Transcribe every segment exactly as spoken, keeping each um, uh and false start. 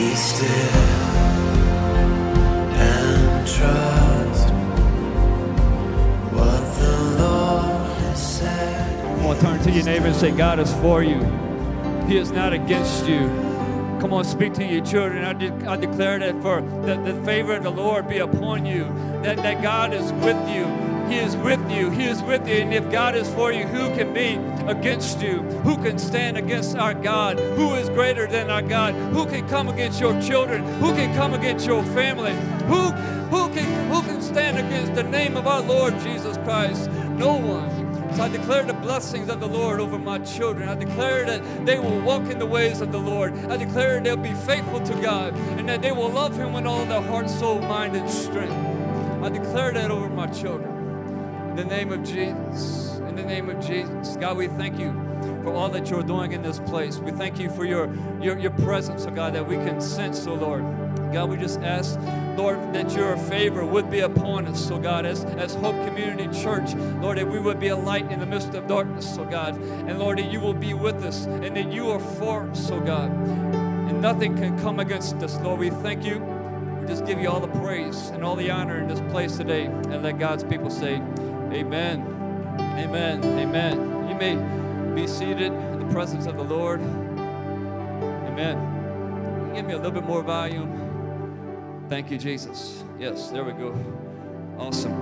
Be still and trust what the Lord has said. Come on, turn to your neighbor and say, God is for you. He is not against you. Come on, speak to your children. I, de- I declare that for the, the favor of the Lord be upon you, that, that God is with you. He is with you. He is with you. And if God is for you, who can be against you? Who can stand against our God? Who is greater than our God? Who can come against your children? Who can come against your family? Who, who, can, who can stand against the name of our Lord Jesus Christ? No one. So I declare the blessings of the Lord over my children. I declare that they will walk in the ways of the Lord. I declare they'll be faithful to God and that they will love Him with all their heart, soul, mind, and strength. I declare that over my children. In the name of Jesus. In the name of Jesus. God, we thank you for all that you're doing in this place. We thank you for your, your, your presence, oh God, that we can sense, oh Lord. God, we just ask, Lord, that your favor would be upon us, oh God, as, as Hope Community Church, Lord, that we would be a light in the midst of darkness, oh God, and Lord, that you will be with us, and that you are for us, oh God, and nothing can come against us, Lord. We thank you. We just give you all the praise and all the honor in this place today, and let God's people say, amen, amen, amen. You may be seated in the presence of the Lord. Amen. Can you give me a little bit more volume? Thank you, Jesus. Yes, there we go. Awesome.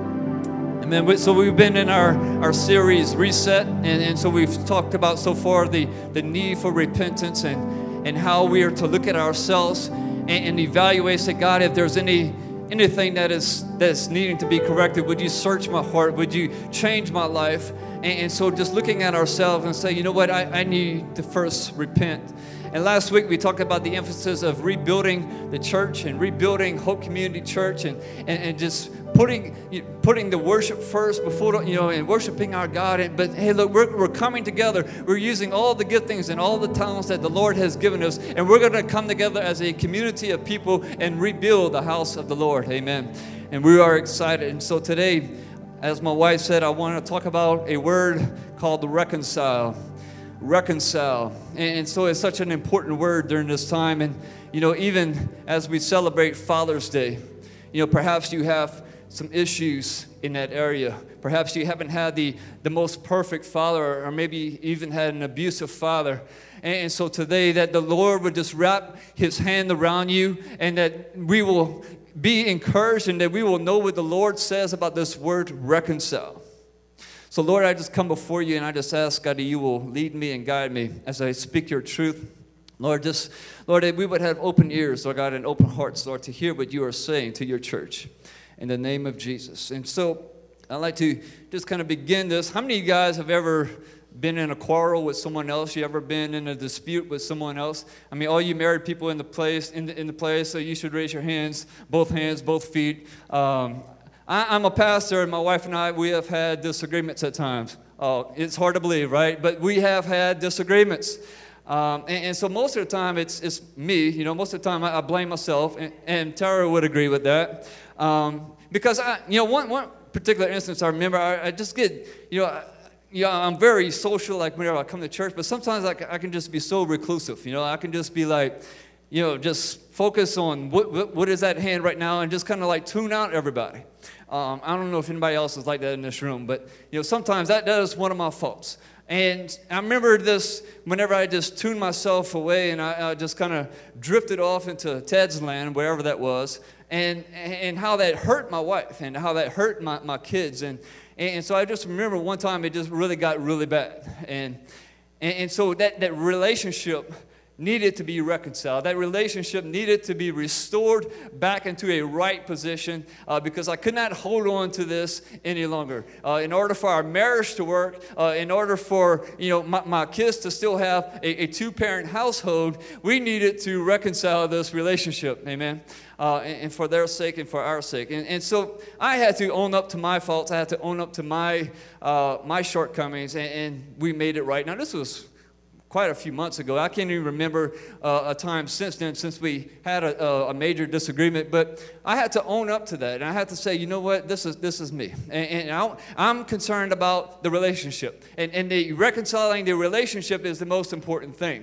Amen. So we've been in our, our series, Reset, and, and so we've talked about so far the, the need for repentance and, and how we are to look at ourselves and, and evaluate, say, God, if there's any anything that is that's needing to be corrected, would you search my heart? Would you change my life? And, and so just looking at ourselves and say, you know what, I, I need to first repent. And last week we talked about the emphasis of rebuilding the church and rebuilding Hope Community Church and, and, and just putting putting the worship first before, you know, and worshiping our God. And, but hey, look, we're, we're coming together. We're using all the giftings and all the talents that the Lord has given us. And we're going to come together as a community of people and rebuild the house of the Lord. Amen. And we are excited. And so today, as my wife said, I want to talk about a word called reconcile. Reconcile. And so it's such an important word during this time. And, you know, even as we celebrate Father's Day, you know, perhaps you have some issues in that area. Perhaps you haven't had the, the most perfect father, or maybe even had an abusive father. And so today that the Lord would just wrap His hand around you, and that we will be encouraged, and that we will know what the Lord says about this word reconcile. So, Lord, I just come before you, and I just ask, God, that you will lead me and guide me as I speak your truth. Lord, just, Lord, that we would have open ears, Lord God, and open hearts, Lord, to hear what you are saying to your church in the name of Jesus. And so I'd like to just kind of begin this. How many of you guys have ever been in a quarrel with someone else? You ever been in a dispute with someone else? I mean, all you married people in the place, in the, in the place, so you should raise your hands, both hands, both feet. Um, I'm a pastor, and my wife and I, we have had disagreements at times. Oh, it's hard to believe, right? But we have had disagreements. Um, and, and so most of the time, it's, it's me. You know, most of the time, I, I blame myself, and, and Tara would agree with that. Um, because, I, you know, one, one particular instance I remember, I, I just get, you know, I, you know, I'm very social, like whenever I come to church, but sometimes I, I can just be so reclusive. You know, I can just be like, you know, just focus on what, what, what is at hand right now, and just kind of like tune out everybody. Um, I don't know if anybody else is like that in this room, but, you know, sometimes that, that is one of my faults. And I remember this whenever I just tuned myself away, and I, I just kind of drifted off into Ted's land, wherever that was, and and how that hurt my wife and how that hurt my, my kids. And, and so I just remember one time it just really got really bad. And, and, and so that, that relationship needed to be reconciled. That relationship needed to be restored back into a right position uh, because I could not hold on to this any longer. Uh, in order for our marriage to work, uh, in order for you know my, my kids to still have a, a two-parent household, we needed to reconcile this relationship. Amen. Uh, and, and for their sake and for our sake. And, and so I had to own up to my faults. I had to own up to my uh, my shortcomings, and, and we made it right. Now this was quite a few months ago. I can't even remember uh, a time since then, since we had a, a, a major disagreement. But I had to own up to that, and I had to say, you know what, this is this is me, and, and I, I'm concerned about the relationship, and and the reconciling the relationship is the most important thing.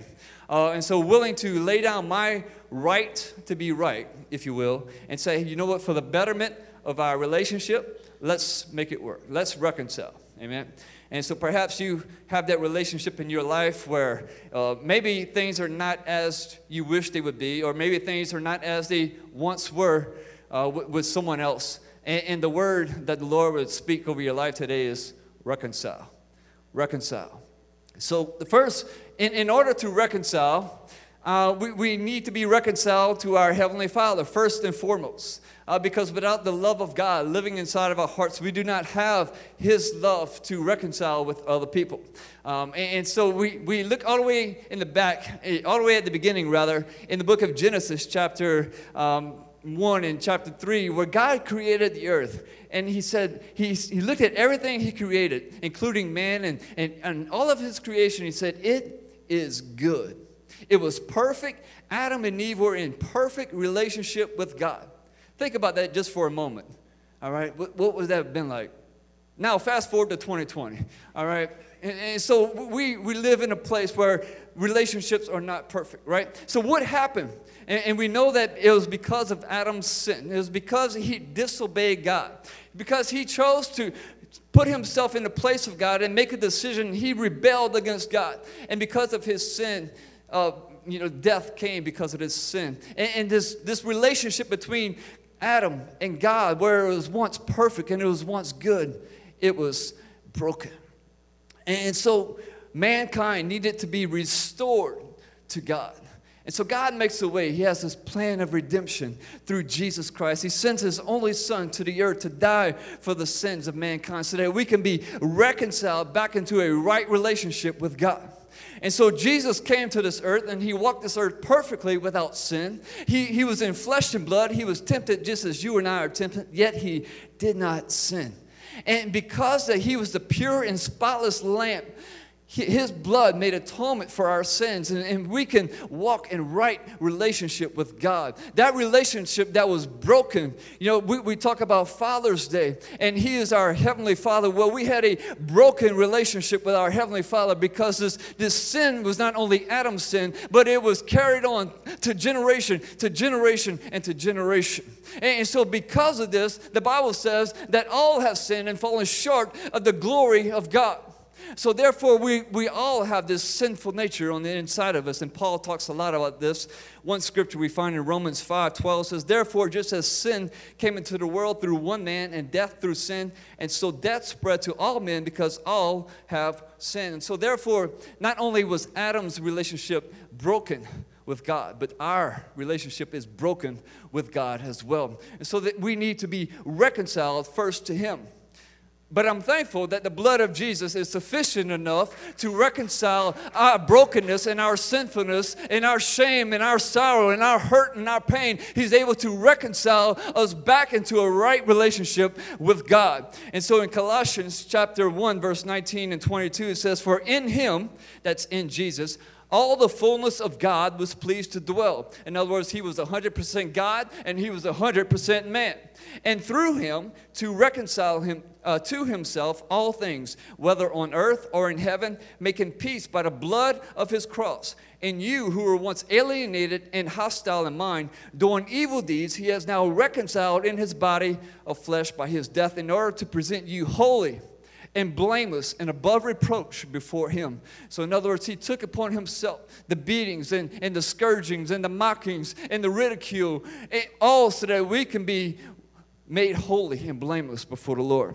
Uh, and so willing to lay down my right to be right, if you will, and say, you know what, for the betterment of our relationship, let's make it work. Let's reconcile. Amen. And so perhaps you have that relationship in your life where uh, maybe things are not as you wish they would be, or maybe things are not as they once were uh, with, with someone else. And, and the word that the Lord would speak over your life today is reconcile. Reconcile. So the first, in, in order to reconcile, uh, we, we need to be reconciled to our Heavenly Father, first and foremost. Uh, because without the love of God living inside of our hearts, we do not have His love to reconcile with other people. Um, and, and so we, we look all the way in the back, all the way at the beginning, rather, in the book of Genesis, chapter um, one and chapter three, where God created the earth. And He said, he, he looked at everything He created, including man and, and, and all of His creation. He said, it is good. It was perfect. Adam and Eve were in perfect relationship with God. Think about that just for a moment, all right? What, what would that have been like? Now, fast forward to twenty twenty, all right? And, and so we, we live in a place where relationships are not perfect, right? So what happened? And, and we know that it was because of Adam's sin. It was because he disobeyed God. Because he chose to put himself in the place of God and make a decision. He rebelled against God. And because of his sin, uh, you know, death came because of his sin. And, and this, this relationship between Adam and God, where it was once perfect and it was once good, it was broken. And so mankind needed to be restored to God. And so God makes a way. He has this plan of redemption through Jesus Christ. He sends His only Son to the earth to die for the sins of mankind so that we can be reconciled back into a right relationship with God. And so Jesus came to this earth, and He walked this earth perfectly without sin. He, he was in flesh and blood. He was tempted just as you and I are tempted, yet He did not sin. And because that He was the pure and spotless Lamb, His blood made atonement for our sins, and, and we can walk in right relationship with God. That relationship that was broken, you know, we, we talk about Father's Day, and He is our Heavenly Father. Well, we had a broken relationship with our Heavenly Father because this, this sin was not only Adam's sin, but it was carried on to generation, to generation, and to generation. And, and so because of this, the Bible says that all have sinned and fallen short of the glory of God. So therefore, we, we all have this sinful nature on the inside of us. And Paul talks a lot about this. One scripture we find in Romans five twelve says, therefore, just as sin came into the world through one man, and death through sin, and so death spread to all men because all have sinned. And so therefore, not only was Adam's relationship broken with God, but our relationship is broken with God as well. And so that we need to be reconciled first to Him. But I'm thankful that the blood of Jesus is sufficient enough to reconcile our brokenness and our sinfulness and our shame and our sorrow and our hurt and our pain. He's able to reconcile us back into a right relationship with God. And so in Colossians chapter one, verse nineteen and twenty-two, it says, for in Him, that's in Jesus, all the fullness of God was pleased to dwell. In other words, He was one hundred percent God and He was one hundred percent man. And through Him to reconcile him uh, to Himself all things, whether on earth or in heaven, making peace by the blood of His cross. And you who were once alienated and hostile in mind, doing evil deeds, He has now reconciled in His body of flesh by His death, in order to present you holy and blameless and above reproach before Him. So in other words, He took upon Himself the beatings and, and the scourgings and the mockings and the ridicule, and all so that we can be made holy and blameless before the Lord.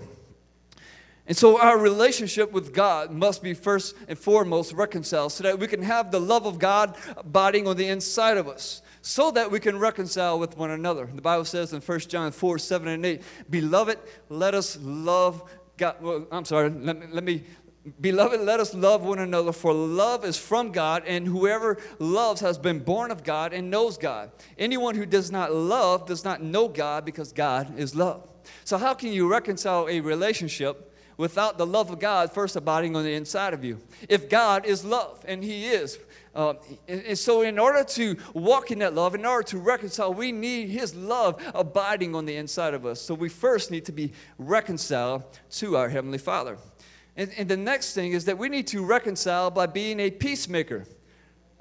And so our relationship with God must be first and foremost reconciled so that we can have the love of God abiding on the inside of us, so that we can reconcile with one another. The Bible says in First John four, seven and eight, beloved, let us love God. Well, I'm sorry, let me, let me, beloved, let us love one another, for love is from God, and whoever loves has been born of God and knows God. Anyone who does not love does not know God, because God is love. So how can you reconcile a relationship without the love of God first abiding on the inside of you? If God is love, and He is. Uh, and, and so in order to walk in that love, in order to reconcile, we need His love abiding on the inside of us. So we first need to be reconciled to our Heavenly Father. And, and the next thing is that we need to reconcile by being a peacemaker. I'm not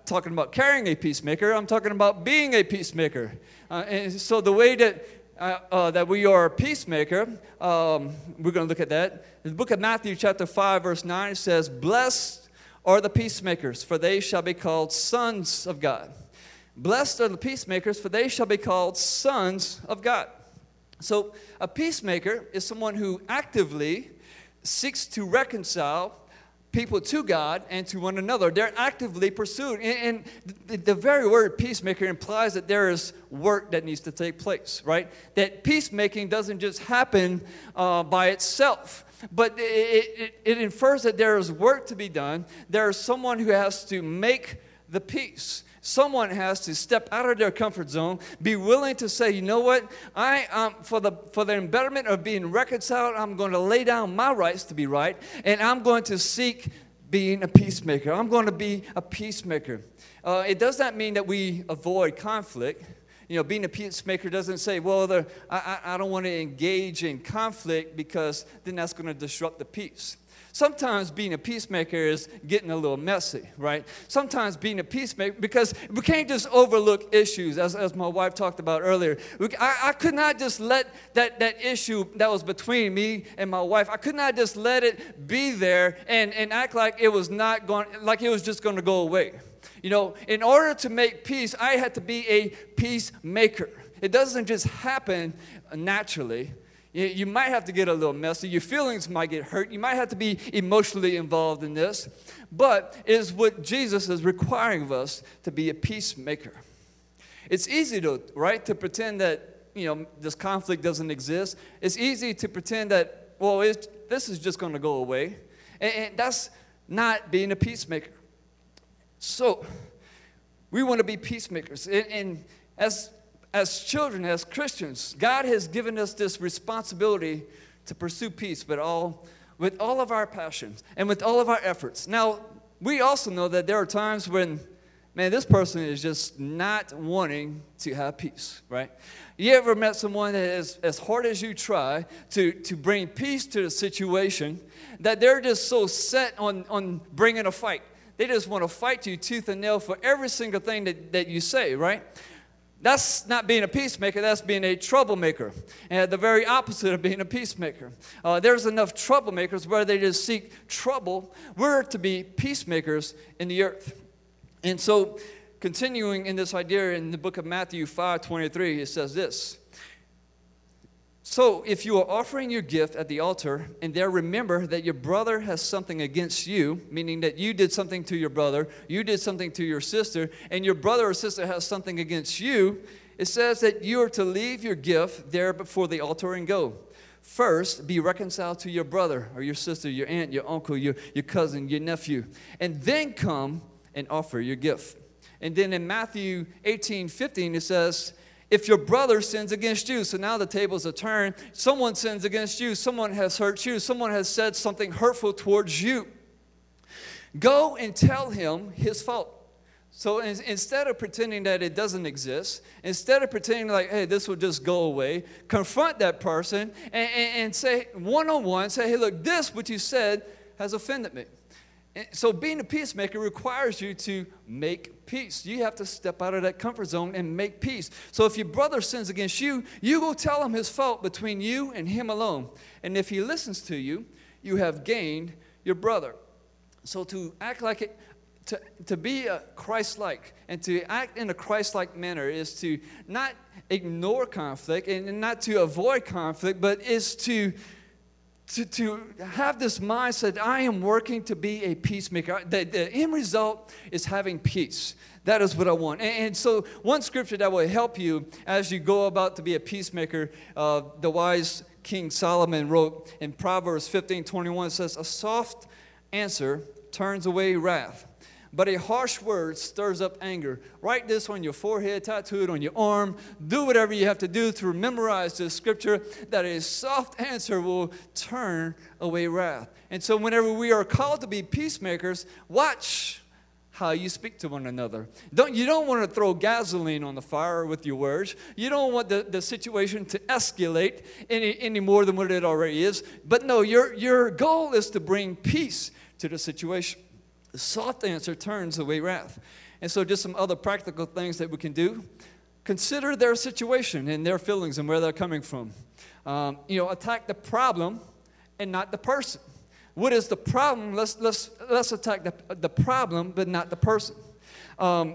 talking about carrying a peacemaker. I'm talking about being a peacemaker. Uh, and so the way that uh, uh, that we are a peacemaker, um, we're going to look at that. In the book of Matthew chapter five, verse nine, it says, "Blessed are the peacemakers, for they shall be called sons of God." Blessed are the peacemakers, for they shall be called sons of God. So a peacemaker is someone who actively seeks to reconcile people to God and to one another. They're actively pursued. And, and the very word peacemaker implies that there is work that needs to take place, right? That peacemaking doesn't just happen uh, by itself. But it, it, it infers that there is work to be done. There is someone who has to make the peace. Someone has to step out of their comfort zone, be willing to say, you know what, I um, for the for the betterment of being reconciled, I'm going to lay down my rights to be right, and I'm going to seek being a peacemaker. I'm going to be a peacemaker. Uh, it does not mean that we avoid conflict. You know, being a peacemaker doesn't say, well, the, I, I don't want to engage in conflict because then that's going to disrupt the peace. Sometimes being a peacemaker is getting a little messy, right? Sometimes being a peacemaker, because we can't just overlook issues, as, as my wife talked about earlier. We, I, I could not just let that, that issue that was between me and my wife, I could not just let it be there and, and act like it was not going, like it was just going to go away. You know, in order to make peace, I had to be a peacemaker. It doesn't just happen naturally. You might have to get a little messy. Your feelings might get hurt. You might have to be emotionally involved in this. But it is what Jesus is requiring of us, to be a peacemaker. It's easy to, right, to pretend that, you know, this conflict doesn't exist. It's easy to pretend that, well, it's, this is just going to go away. And, and that's not being a peacemaker. So we want to be peacemakers. And, and as As children, as Christians, God has given us this responsibility to pursue peace with all, with all of our passions and with all of our efforts. Now, we also know that there are times when, man, this person is just not wanting to have peace, right? You ever met someone that is, as hard as you try to, to bring peace to the situation, that they're just so set on, on bringing a fight? They just want to fight you tooth and nail for every single thing that, that you say, right? That's not being a peacemaker, that's being a troublemaker. And the very opposite of being a peacemaker. Uh, there's enough troublemakers where they just seek trouble. We're to be peacemakers in the earth. And so, continuing in this idea in the book of Matthew five twenty-three, it says this. So, if you are offering your gift at the altar, and there remember that your brother has something against you, meaning that you did something to your brother, you did something to your sister, and your brother or sister has something against you, it says that you are to leave your gift there before the altar and go. First, be reconciled to your brother or your sister, your aunt, your uncle, your, your cousin, your nephew, and then come and offer your gift. And then in Matthew eighteen fifteen, it says, if your brother sins against you, so now the tables are turned, someone sins against you, someone has hurt you, someone has said something hurtful towards you, go and tell him his fault. So in, instead of pretending that it doesn't exist, instead of pretending like, hey, this will just go away, confront that person and, and, and say one-on-one, say, hey, look, this, what you said, has offended me. So being a peacemaker requires you to make peace. You have to step out of that comfort zone and make peace. So if your brother sins against you, you go tell him his fault between you and him alone. And if he listens to you, you have gained your brother. So to act like it, to, to be a Christ-like and to act in a Christ-like manner is to not ignore conflict and not to avoid conflict, but is to To, to have this mindset, I am working to be a peacemaker. The, the end result is having peace. That is what I want. And, and so one scripture that will help you as you go about to be a peacemaker, uh, the wise King Solomon wrote in Proverbs fifteen twenty-one, it says, a soft answer turns away wrath, but a harsh word stirs up anger. Write this on your forehead, tattoo it on your arm. Do whatever you have to do to memorize this scripture, that a soft answer will turn away wrath. And so whenever we are called to be peacemakers, watch how you speak to one another. Don't, you don't want to throw gasoline on the fire with your words. You don't want the, the situation to escalate any, any more than what it already is. But no, your, your goal is to bring peace to the situation. The soft answer turns away wrath. And so just some other practical things that we can do. Consider their situation and their feelings and where they're coming from. Um, you know, attack the problem and not the person. What is the problem? Let's, let's, let's attack the, the problem, but not the person. Um,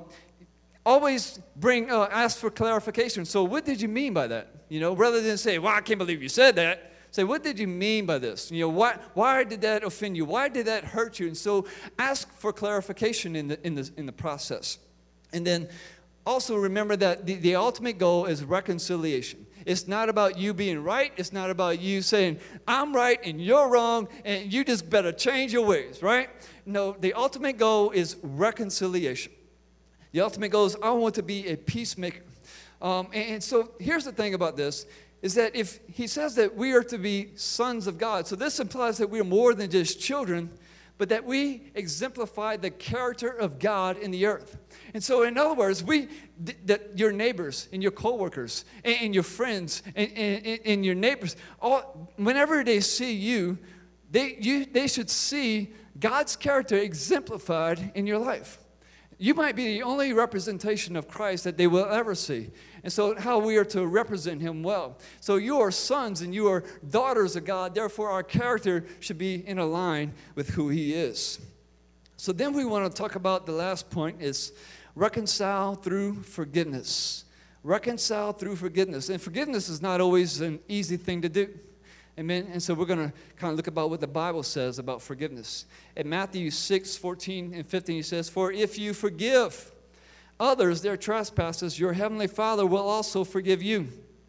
always bring, uh, ask for clarification. So what did you mean by that? You know, rather than say, well, I can't believe you said that. Say, what did you mean by this? You know, why, why did that offend you? Why did that hurt you? And so ask for clarification in the, in the, in the process. And then also remember that the, the ultimate goal is reconciliation. It's not about you being right. It's not about you saying, I'm right and you're wrong and you just better change your ways, right? No, the ultimate goal is reconciliation. The ultimate goal is I want to be a peacemaker. Um, and, and so here's the thing about this, is that if he says that we are to be sons of God, so this implies that we are more than just children, but that we exemplify the character of God in the earth. And so in other words, we, th- that your neighbors and your coworkers and, and your friends and, and, and your neighbors, all, whenever they see you, they, you, they should see God's character exemplified in your life. You might be the only representation of Christ that they will ever see. And so how we are to represent him well. So you are sons and you are daughters of God. Therefore, our character should be in a line with who he is. So then we want to talk about the last point is reconcile through forgiveness. Reconcile through forgiveness. And forgiveness is not always an easy thing to do. Amen. And so we're going to kind of look about what the Bible says about forgiveness. In Matthew six, fourteen and fifteen, he says, for if you forgive others their trespasses, your heavenly Father will also forgive you.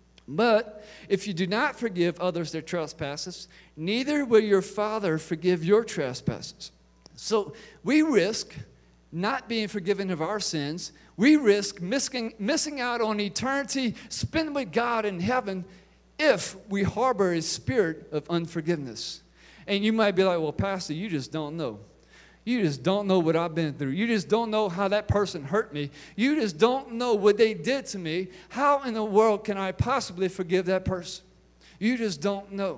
But if you do not forgive others their trespasses, neither will your Father forgive your trespasses. So we risk not being forgiven of our sins. We risk missing, missing out on eternity spent with God in heaven if we harbor a spirit of unforgiveness. And you might be like, well, Pastor, you just don't know. You just don't know what I've been through. You just don't know how that person hurt me. You just don't know what they did to me. How in the world can I possibly forgive that person? You just don't know.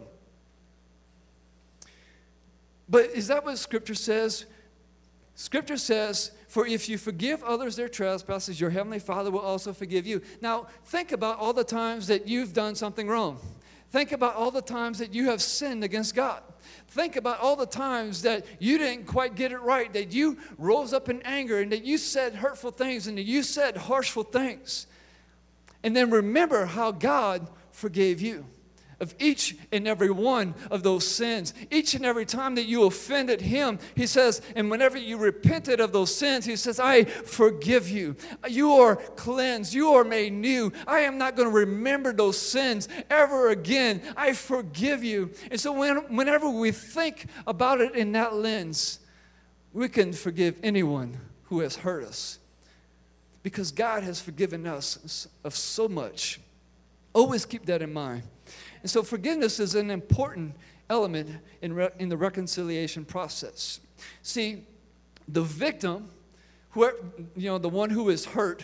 But is that what Scripture says? Scripture says, for if you forgive others their trespasses, your heavenly Father will also forgive you. Now, think about all the times that you've done something wrong. Think about all the times that you have sinned against God. Think about all the times that you didn't quite get it right, that you rose up in anger and that you said hurtful things and that you said harshful things. And then remember how God forgave you of each and every one of those sins. Each and every time that you offended him, he says, and whenever you repented of those sins, he says, I forgive you. You are cleansed. You are made new. I am not going to remember those sins ever again. I forgive you. And so when, whenever we think about it in that lens, we can forgive anyone who has hurt us, because God has forgiven us of so much. Always keep that in mind. And so forgiveness is an important element in, re- in the reconciliation process. See, the victim, whoever, you know, the one who is hurt,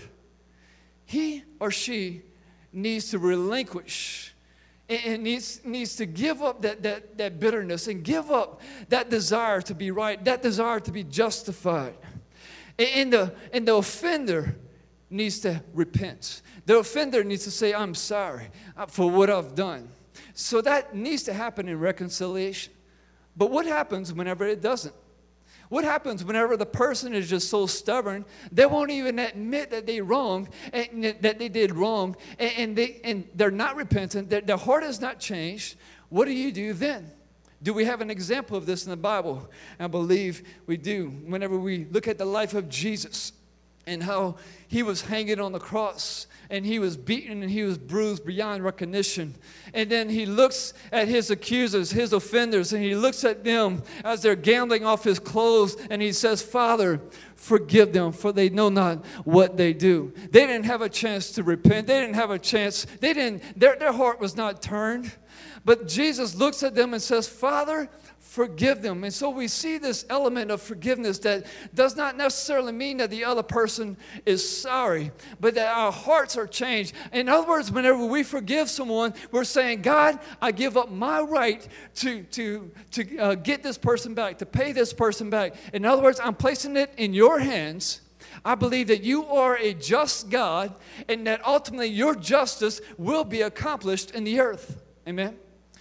he or she needs to relinquish and, and needs, needs to give up that, that, that bitterness and give up that desire to be right, that desire to be justified. And, and, the, and the offender needs to repent. The offender needs to say, I'm sorry for what I've done. So that needs to happen in reconciliation. But what happens whenever it doesn't? What happens whenever the person is just so stubborn, they won't even admit that they wrong, and that they did wrong, and, and, they, and they're not repentant, their, their heart has not changed? What do you do then? Do we have an example of this in the Bible? I believe we do. Whenever we look at the life of Jesus and how he was hanging on the cross, and he was beaten and he was bruised beyond recognition. And then he looks at his accusers, his offenders, and he looks at them as they're gambling off his clothes, and he says, Father, forgive them, for they know not what they do. They didn't have a chance to repent. They didn't have a chance. They didn't, their, their heart was not turned. But Jesus looks at them and says, Father, forgive them. And so we see this element of forgiveness that does not necessarily mean that the other person is sorry, but that our hearts are changed. In other words, whenever we forgive someone, we're saying, God, I give up my right to, to, to uh, get this person back, to pay this person back. In other words, I'm placing it in your hands, I believe that you are a just God and that ultimately your justice will be accomplished in the earth. Amen?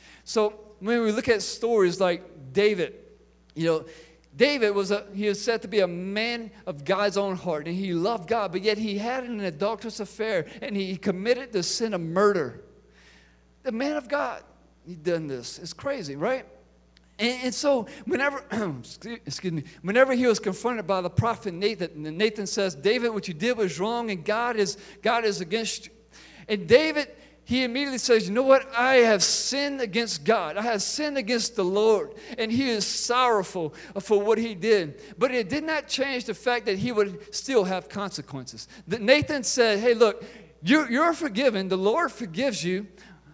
So when we look at stories like David, you know, David was a, he was said to be a man of God's own heart, and he loved God, but yet he had an adulterous affair, and he committed the sin of murder. The man of God, he done this. It's crazy, right? And, and so whenever, excuse me, whenever he was confronted by the prophet Nathan, and Nathan says, David, what you did was wrong, and God is, God is against you. And David, he immediately says, you know what? I have sinned against God. I have sinned against the Lord. And he is sorrowful for what he did. But it did not change the fact that he would still have consequences. That Nathan said, hey, look, you're, you're forgiven. The Lord forgives you.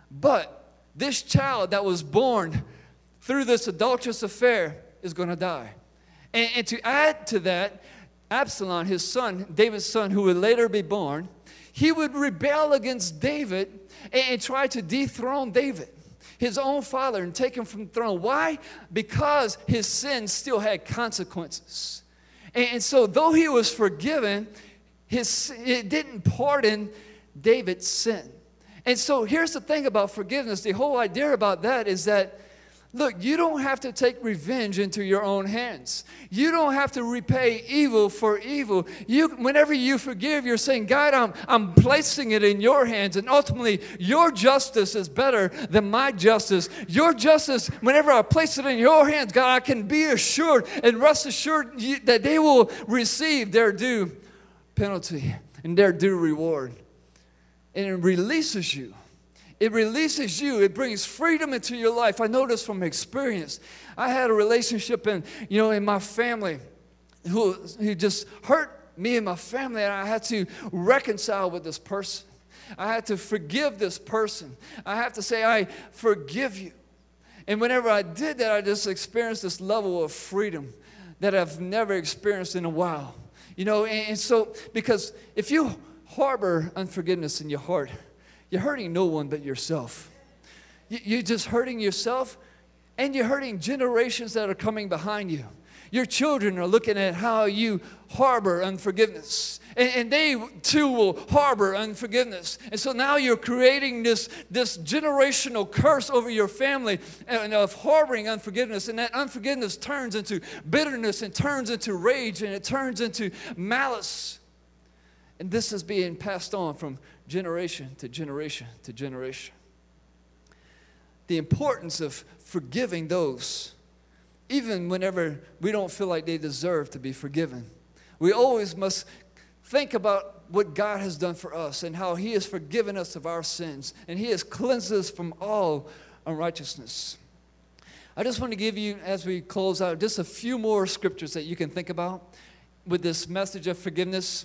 But this child that was born through this adulterous affair is going to die. And, and to add to that, Absalom, his son, David's son, who would later be born, he would rebel against David and, and try to dethrone David, his own father, and take him from the throne. Why? Because his sin still had consequences. And, and so though he was forgiven, his, it didn't pardon David's sin. And so here's the thing about forgiveness. The whole idea about that is that, look, you don't have to take revenge into your own hands. You don't have to repay evil for evil. You, whenever you forgive, you're saying, God, I'm, I'm placing it in your hands. And ultimately, your justice is better than my justice. Your justice, whenever I place it in your hands, God, I can be assured and rest assured you, that they will receive their due penalty and their due reward. And it releases you. It releases you. It brings freedom into your life. I know this from experience. I had a relationship in, you know, in my family who, who just hurt me and my family, and I had to reconcile with this person. I had to forgive this person. I have to say, I forgive you. And whenever I did that, I just experienced this level of freedom that I've never experienced in a while. You know, and, and so, because if you harbor unforgiveness in your heart, you're hurting no one but yourself. You're just hurting yourself, and you're hurting generations that are coming behind you. Your children are looking at how you harbor unforgiveness, and, and they too will harbor unforgiveness. And so now you're creating this, this generational curse over your family and of harboring unforgiveness, and that unforgiveness turns into bitterness and turns into rage and it turns into malice. And this is being passed on from generation to generation to generation. The importance of forgiving those, even whenever we don't feel like they deserve to be forgiven. We always must think about what God has done for us and how He has forgiven us of our sins and He has cleansed us from all unrighteousness. I just want to give you, as we close out, just a few more scriptures that you can think about with this message of forgiveness.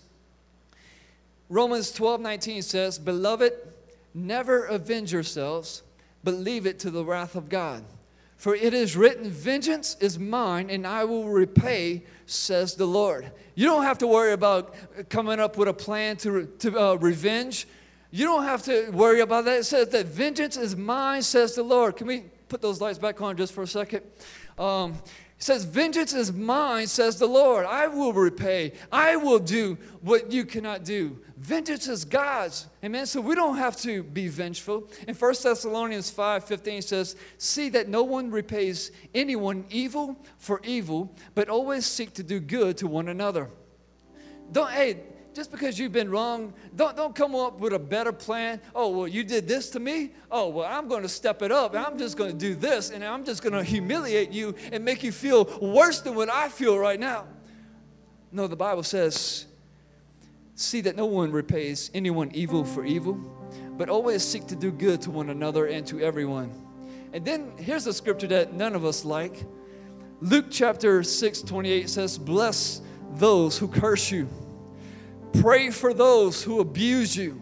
Romans twelve nineteen says, Beloved, never avenge yourselves, but leave it to the wrath of God. For it is written, vengeance is mine, and I will repay, says the Lord. You don't have to worry about coming up with a plan to, to uh, revenge. You don't have to worry about that. It says that vengeance is mine, says the Lord. Can we put those lights back on just for a second? Um, It says, vengeance is mine, says the Lord. I will repay. I will do what you cannot do. Vengeance is God's. Amen? So we don't have to be vengeful. And First Thessalonians five fifteen says, see that no one repays anyone evil for evil, but always seek to do good to one another. Don't, hey, just because you've been wrong, don't, don't come up with a better plan. Oh, well, you did this to me? Oh, well, I'm going to step it up, and I'm just going to do this, and I'm just going to humiliate you and make you feel worse than what I feel right now. No, the Bible says, see that no one repays anyone evil for evil, but always seek to do good to one another and to everyone. And then here's a scripture that none of us like. Luke chapter six twenty-eight says, bless those who curse you. Pray for those who abuse you.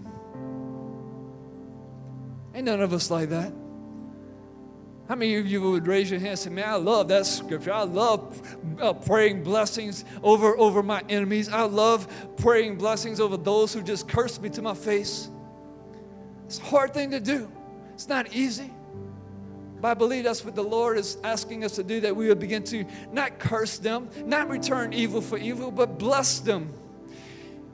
Ain't none of us like that. How many of you would raise your hand and say, man, I love that scripture. I love uh, praying blessings over, over my enemies. I love praying blessings over those who just curse me to my face. It's a hard thing to do. It's not easy. But I believe that's what the Lord is asking us to do, that we would begin to not curse them, not return evil for evil, but bless them.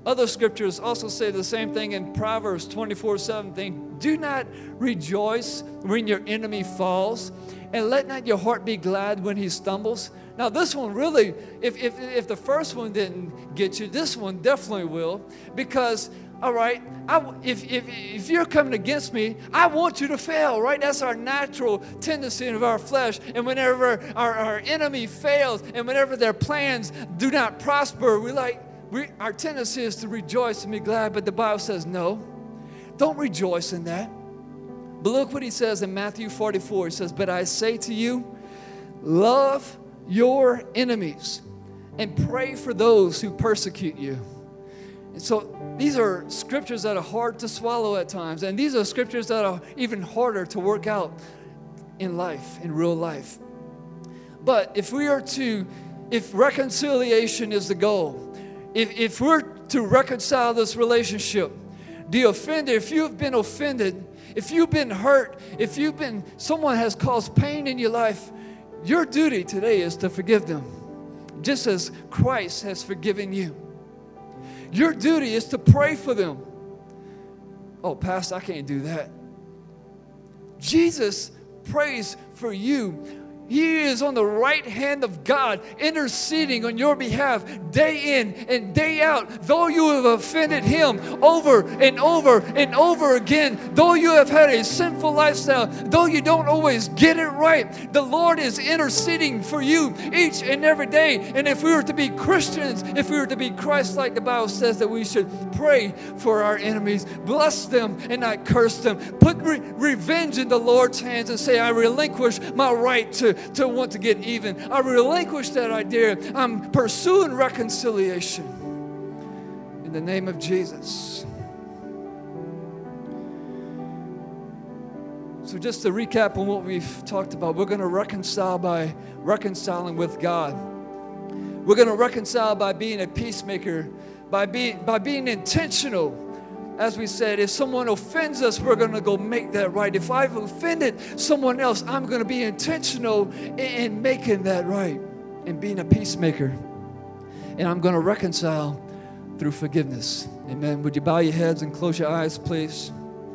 Other scriptures also say the same thing in Proverbs twenty-four seventeen. Do not rejoice when your enemy falls, and let not your heart be glad when he stumbles. Now this one really, if, if, if the first one didn't get you, this one definitely will. Because, all right, I, if, if, if you're coming against me, I want you to fail, right? That's our natural tendency of our flesh. And whenever our, our enemy fails, and whenever their plans do not prosper, we like, we, our tendency is to rejoice and be glad. But the Bible says, no, don't rejoice in that. But look what he says in Matthew forty-four. He says, but I say to you, love your enemies and pray for those who persecute you. And so these are scriptures that are hard to swallow at times. And these are scriptures that are even harder to work out in life, in real life. But if we are to, if reconciliation is the goal, if, if we're to reconcile this relationship, the offender, if you've been offended, if you've been hurt, if you've been, someone has caused pain in your life, your duty today is to forgive them, just as Christ has forgiven you. Your duty is to pray for them. Oh, Pastor, I can't do that. Jesus prays for you. He is on the right hand of God, interceding on your behalf day in and day out. Though you have offended Him over and over and over again, though you have had a sinful lifestyle, though you don't always get it right, the Lord is interceding for you each and every day. And if we were to be Christians, if we were to be Christ-like, the Bible says that we should pray for our enemies, bless them and not curse them, put re- revenge in the Lord's hands and say, I relinquish my right to to want to get even. I relinquish that idea. I'm pursuing reconciliation in the name of Jesus. So just to recap on what we've talked about, we're going to reconcile by reconciling with God. We're going to reconcile by being a peacemaker, by being, by being intentional. As we said, if someone offends us, we're going to go make that right. If I've offended someone else, I'm going to be intentional in, in making that right and being a peacemaker. And I'm going to reconcile through forgiveness. Amen. Would you bow your heads and close your eyes, please?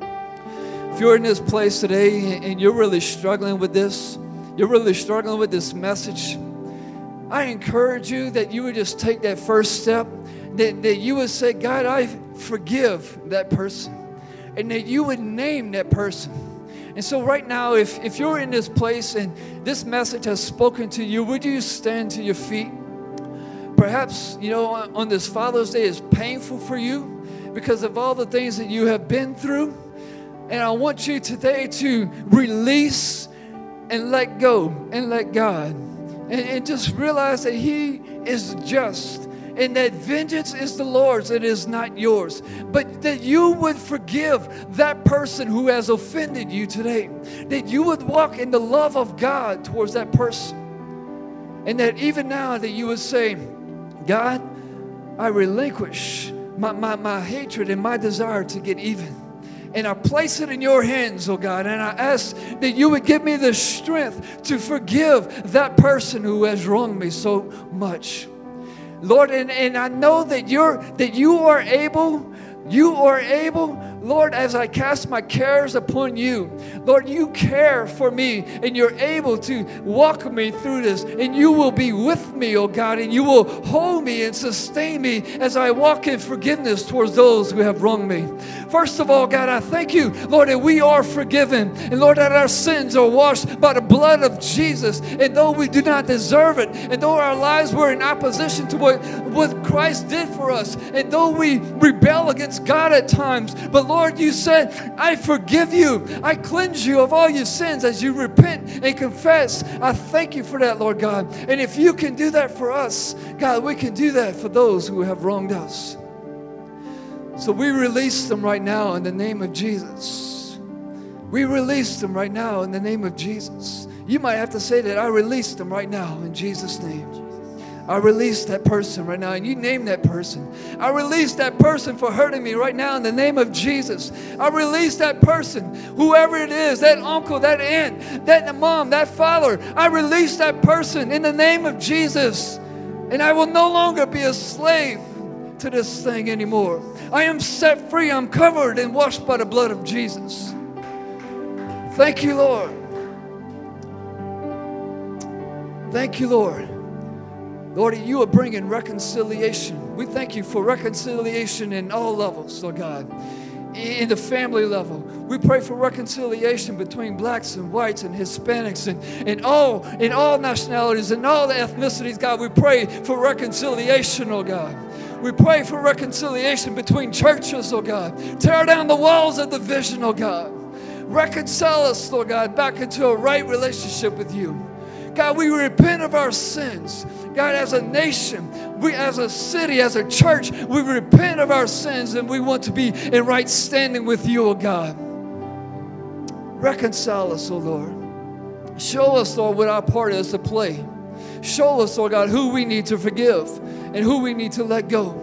If you're in this place today and you're really struggling with this, you're really struggling with this message, I encourage you that you would just take that first step, that, that you would say, God, I forgive that person, and that you would name that person. And so right now, if, if you're in this place and this message has spoken to you, would you stand to your feet? Perhaps, you know, on, on this Father's Day is painful for you because of all the things that you have been through. And I want you today to release and let go and let God. And, and just realize that He is just. And that vengeance is the Lord's, it is not yours. But that you would forgive that person who has offended you today. That you would walk in the love of God towards that person. And that even now that you would say, God, I relinquish my, my, my hatred and my desire to get even. And I place it in your hands, oh God. And I ask that you would give me the strength to forgive that person who has wronged me so much. Lord, and, and I know that you're that you are able, you are able, Lord, as I cast my cares upon you, Lord, you care for me and you're able to walk me through this, and you will be with me, oh God, and you will hold me and sustain me as I walk in forgiveness towards those who have wronged me. First of all, God, I thank you, Lord, that we are forgiven, and Lord, that our sins are washed by the blood of Jesus, and though we do not deserve it, and though our lives were in opposition to what, what Christ did for us, and though we rebel against God at times, but Lord, you said, I forgive you. I cleanse you of all your sins as you repent and confess. I thank you for that, Lord God. And if you can do that for us, God, we can do that for those who have wronged us. So we release them right now in the name of Jesus. We release them right now in the name of Jesus. You might have to say that, I release them right now in Jesus' name. I release that person right now, and you name that person. I release that person for hurting me right now in the name of Jesus. I release that person, whoever it is, that uncle, that aunt, that mom, that father. I release that person in the name of Jesus. And I will no longer be a slave to this thing anymore. I am set free. I'm covered and washed by the blood of Jesus. Thank you, Lord. Thank you, Lord. Lord, you are bringing reconciliation. We thank you for reconciliation in all levels, Lord God. In the family level, we pray for reconciliation between blacks and whites and Hispanics and, and all in all nationalities and all the ethnicities, God. We pray for reconciliation, oh God. We pray for reconciliation between churches, oh God. Tear down the walls of division, oh God. Reconcile us, Lord God, back into a right relationship with you. God, we repent of our sins. God, as a nation, we as a city, as a church, we repent of our sins and we want to be in right standing with you, oh God. Reconcile us, oh Lord. Show us, Lord, what our part is to play. Show us, Lord God, who we need to forgive and who we need to let go.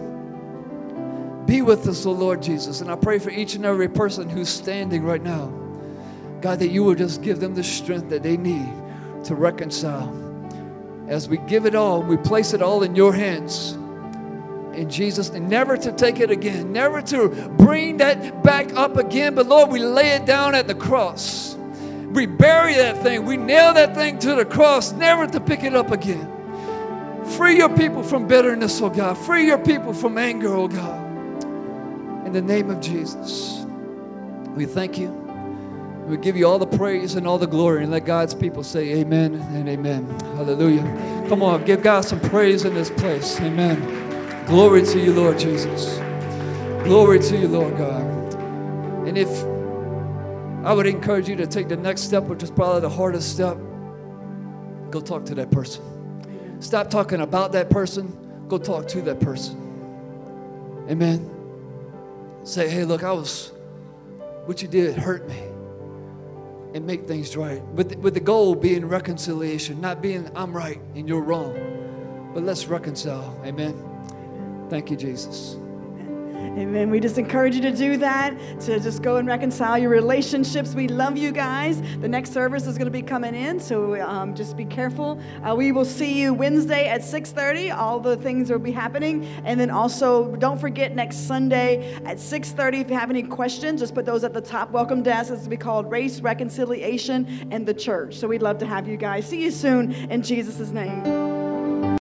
Be with us, oh Lord Jesus. And I pray for each and every person who's standing right now, God, that you will just give them the strength that they need to reconcile. As we give it all, we place it all in your hands. In Jesus, and never to take it again, never to bring that back up again, but Lord, we lay it down at the cross. We bury that thing. We nail that thing to the cross, never to pick it up again. Free your people from bitterness, oh God. Free your people from anger, oh God. In the name of Jesus, we thank you. We give you all the praise and all the glory, and let God's people say amen and amen. Hallelujah. Come on, give God some praise in this place. Amen. Glory to you, Lord Jesus. Glory to you, Lord God. And if I would encourage you to take the next step, which is probably the hardest step, go talk to that person. Stop talking about that person. Go talk to that person. Amen. Say, hey, look, I was, what you did hurt me. And make things right. With, with the goal being reconciliation, not being I'm right and you're wrong. But let's reconcile. Amen. Thank you, Jesus. Amen. We just encourage you to do that, to just go and reconcile your relationships. We love you guys. The next service is going to be coming in, so um, just be careful. Uh, we will see you Wednesday at six thirty. All the things will be happening. And then also, don't forget next Sunday at six thirty. If you have any questions, just put those at the top welcome desk. It's to be called Race, Reconciliation, and the Church. So we'd love to have you guys. See you soon in Jesus' name.